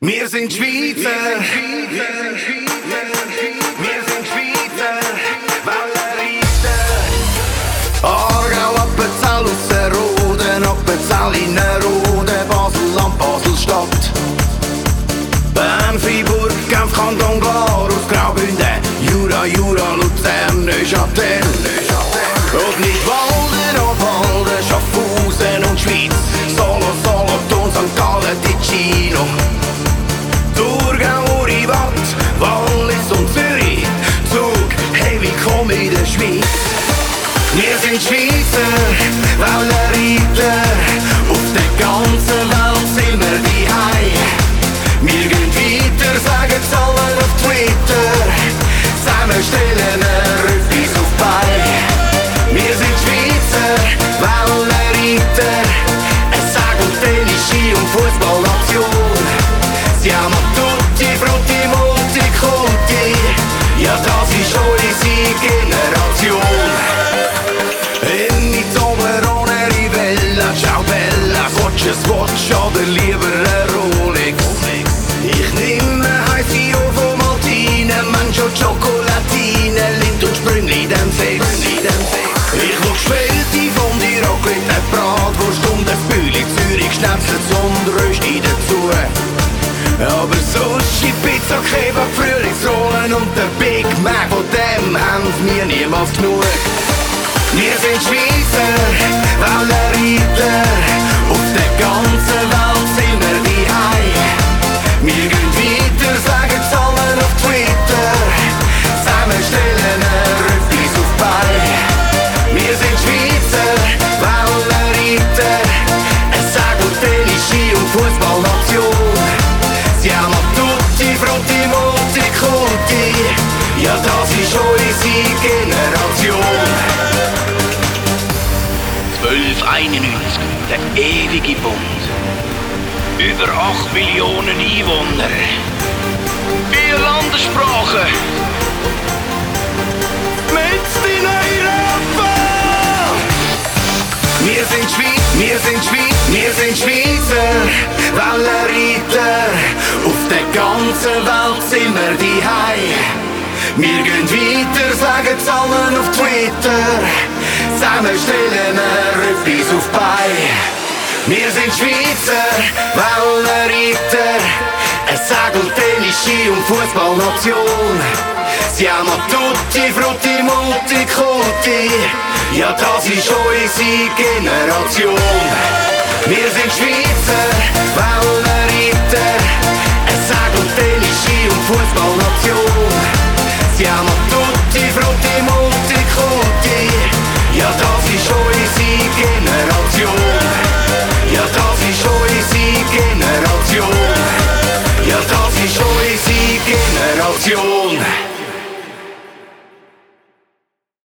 Wir sind Schweizer. Wir sind Schweizer. Walleriten. Aargau, Appenzell, Ausserrhoden, Appenzell, Innerrhoden, Basel-Land, Basel-Stadt. Bern, Freiburg, Genf, Kanton Glar, aus Graubünden, Jura, Luzern, Neuchâtel. Und Nidwalden, Obwalden, Schaffhausen und Schweiz, Solothurn, St. Gallen, Ticino. Thurgau, Uriwatt, Wallis und Zürich, Zug, hey, willkommen in der Schweiz. Wir sind Schweizer, Walleriten, auf der ganzen Welt sind wir daheim. Wir gehen weiter, sagen's allen auf Twitter, zusammen stellen wir etwas auf Bein. Wir sind Schweizer, Walleriten, ein Segel, Tennis, Ski und Fußballnation. Siamo tutti frutti, multiculti, ja das ist unsere Generation. In Toblerone, Rivella, ciao Bella, Swatch oder lieber ein Rolex. Ich nehme heiße Ovo Maltine, Mancho Chocolatine, Lind und Sprüngli, dem Sex. Ich schau Schwelte von dir, Raclette, Bratwurst und ein Bühli, Zürich, Schnäpsel und Rösti dazu. Aber Sushi, Pizza, Kebab, Frühlingsrollen und der Big Mac, von dem haben wir niemals genug. Wir sind Schweizer, Walleriten, auf der ganzen Welt sind wir daheim. Wir gehen weiter, sagen's allen auf Twitter, zusammen stellen wir etwas auf Bein. Wir sind Schweizer, Walleriten, ein Segel, Tennis, Ski und Fußballnation. Siamo tutti frutti, multiculti, ja das ist unsere Generation. 1291, der ewige Bund. Über 8 Millionen Einwohner. 4 Landessprachen. Mitten in Europa! Wir sind Schweizer, Walleriten, auf der ganzen Welt sind wir daheim. Wir gehen weiter, sagen's allen auf Twitter, zusammen stellen wir etwas auf Bein. Wir sind Schweizer, Walleriten, ein Segel, Tennis, Ski und Fußballnation. Siamo tutti frutti, multiculti, ja das ist unsere Generation. Wir sind Schweizer, Walleriten, ein Segel, Tennis, Ski und Fußballnation. Siamo tutti frutti, multiculti, ja das ist unsere Generation. Ja das ist unsere Generation. Ja das ist unsere Generation.